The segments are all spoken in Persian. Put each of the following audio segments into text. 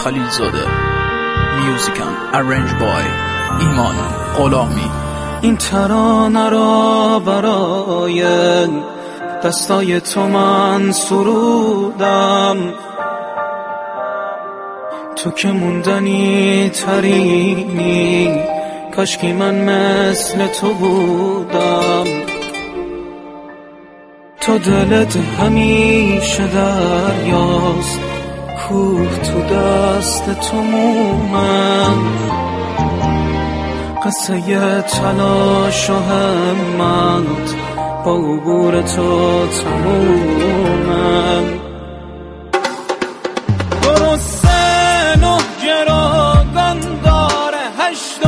خلیلزاده. میوزیکم ارنج بای ایمان غلامی. این ترانه را برای دستای تو من سرودم، تو که موندنی ترینی، کاشکی من مثل تو بودم. تو دلت همیشه دریاست، کوه تو دست تو مومن، قصه تلاش و همت با عبور تو تمومن. درسته 9 گروگان داره 80،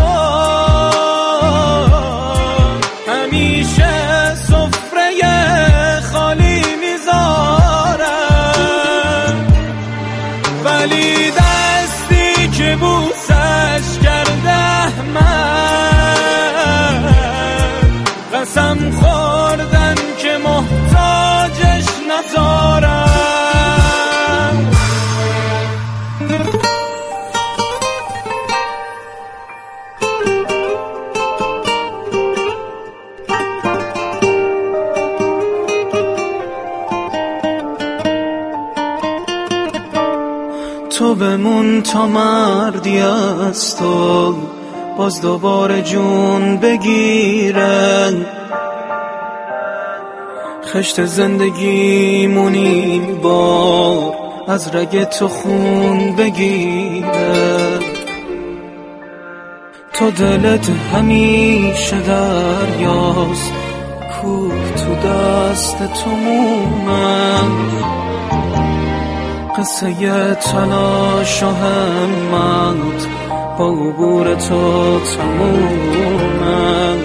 همیشه سفره خالی میذاره، ولی دستی که بوسش کرده من، قسم خوردن که محتاجش نذارم. تو بمون تا مردی از تو باز دوباره جون بگیرن، خشت زندگیمونی بار از رگ تو خون بگیره. تو دلت همیشه دریاست، کوه تو دست تو مومن، قصه تلاش و همت با عبور تو تمومن.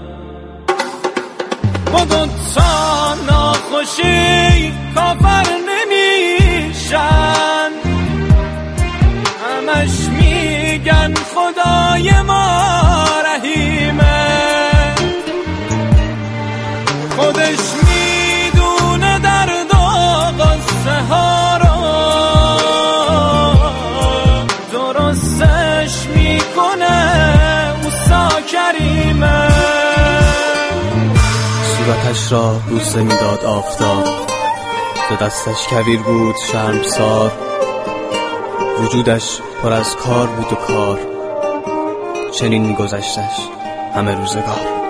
با دوتا ناخوشی کافر نمیشن، همش میگن خدای ما رحیمه، خودش میدونه درد و غصه ها رو، درستش میکنه اوسا کریمه. صورتش را بوسه میداد آفتاب، ز دستش کویر بود شرمسار، وجودش پر از کار بود و کار، چنین میگذشتش همه روزگار.